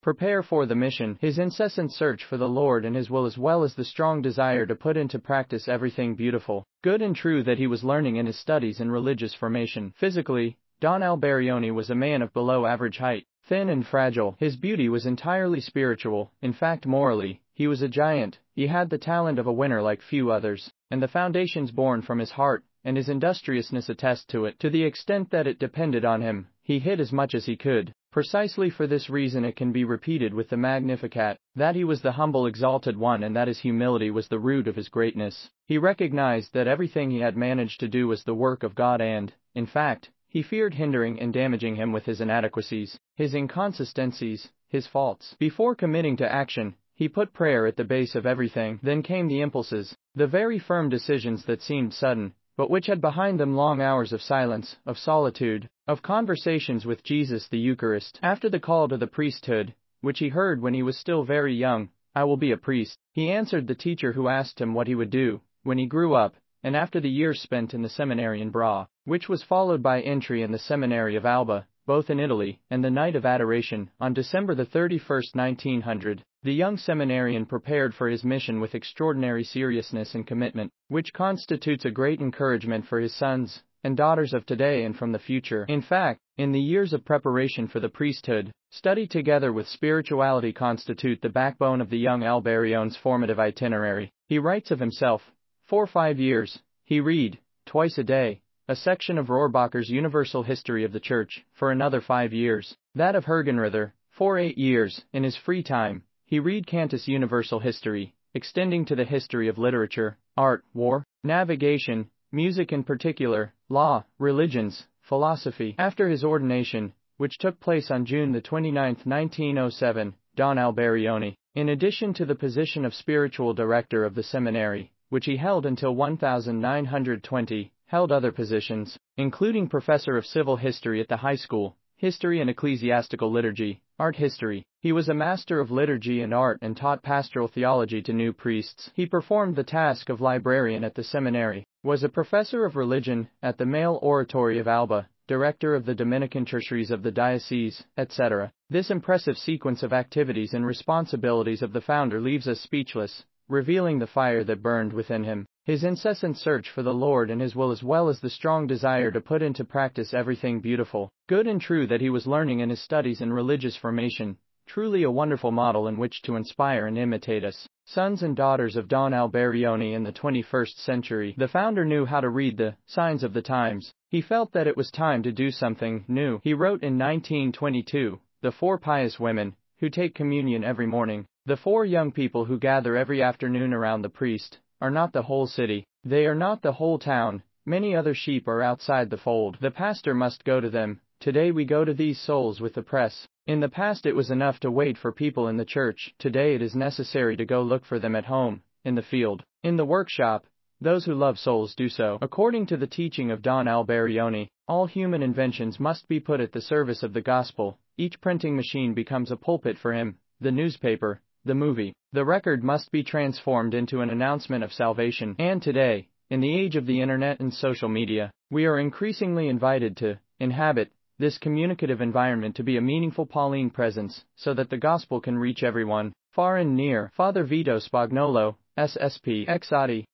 prepare for the mission, his incessant search for the Lord and His will, as well as the strong desire to put into practice everything beautiful, good and true that he was learning in his studies and religious formation. Physically, Don Alberione was a man of below average height, thin and fragile. His beauty was entirely spiritual, in fact morally, he was a giant. He had the talent of a winner like few others, and the foundations born from his heart and his industriousness attest to it. To the extent that it depended on him, he hid as much as he could. Precisely for this reason it can be repeated with the Magnificat, that he was the humble exalted one and that his humility was the root of his greatness. He recognized that everything he had managed to do was the work of God and, in fact, he feared hindering and damaging him with his inadequacies, his inconsistencies, his faults. Before committing to action, he put prayer at the base of everything. Then came the impulses, the very firm decisions that seemed sudden, but which had behind them long hours of silence, of solitude, of conversations with Jesus the Eucharist. After the call to the priesthood, which he heard when he was still very young, "I will be a priest," he answered the teacher who asked him what he would do when he grew up, and after the years spent in the seminary in Bra, which was followed by entry in the seminary of Alba, both in Italy, and the Night of Adoration, on December 31, 1900, the young seminarian prepared for his mission with extraordinary seriousness and commitment, which constitutes a great encouragement for his sons and daughters of today and from the future. In fact, in the years of preparation for the priesthood, study together with spirituality constitute the backbone of the young Alberione's formative itinerary. He writes of himself, "For 5 years, he read, twice a day, a section of Rohrbacher's Universal History of the Church. For another 5 years, that of Hergenrother. For 8 years, in his free time, he read Cantus Universal History, extending to the history of literature, art, war, navigation, music in particular, law, religions, philosophy." After his ordination, which took place on June 29, 1907, Don Alberione, in addition to the position of spiritual director of the seminary, which he held until 1920, held other positions, including professor of civil history at the high school, history and ecclesiastical liturgy, art history. He was a master of liturgy and art and taught pastoral theology to new priests. He performed the task of librarian at the seminary, was a professor of religion at the male oratory of Alba, director of the Dominican tertiaries of the diocese, etc. This impressive sequence of activities and responsibilities of the founder leaves us speechless, revealing the fire that burned within him, his incessant search for the Lord and His will, as well as the strong desire to put into practice everything beautiful, good and true that he was learning in his studies and religious formation. Truly a wonderful model in which to inspire and imitate us, sons and daughters of Don Alberione in the 21st century. The founder knew how to read the signs of the times. He felt that it was time to do something new. He wrote in 1922, "The 4 pious women, who take communion every morning, the 4 young people who gather every afternoon around the priest, are not the whole city, they are not the whole town, many other sheep are outside the fold. The pastor must go to them. Today we go to these souls with the press. In the past it was enough to wait for people in the church. Today it is necessary to go look for them at home, in the field, in the workshop. Those who love souls do so." According to the teaching of Don Alberione, all human inventions must be put at the service of the gospel. Each printing machine becomes a pulpit for him, the newspaper, the movie, the record must be transformed into an announcement of salvation. And today, in the age of the internet and social media, we are increasingly invited to inhabit this communicative environment, to be a meaningful Pauline presence, so that the gospel can reach everyone, far and near. Father Vito Spagnolo, SSP, Exati.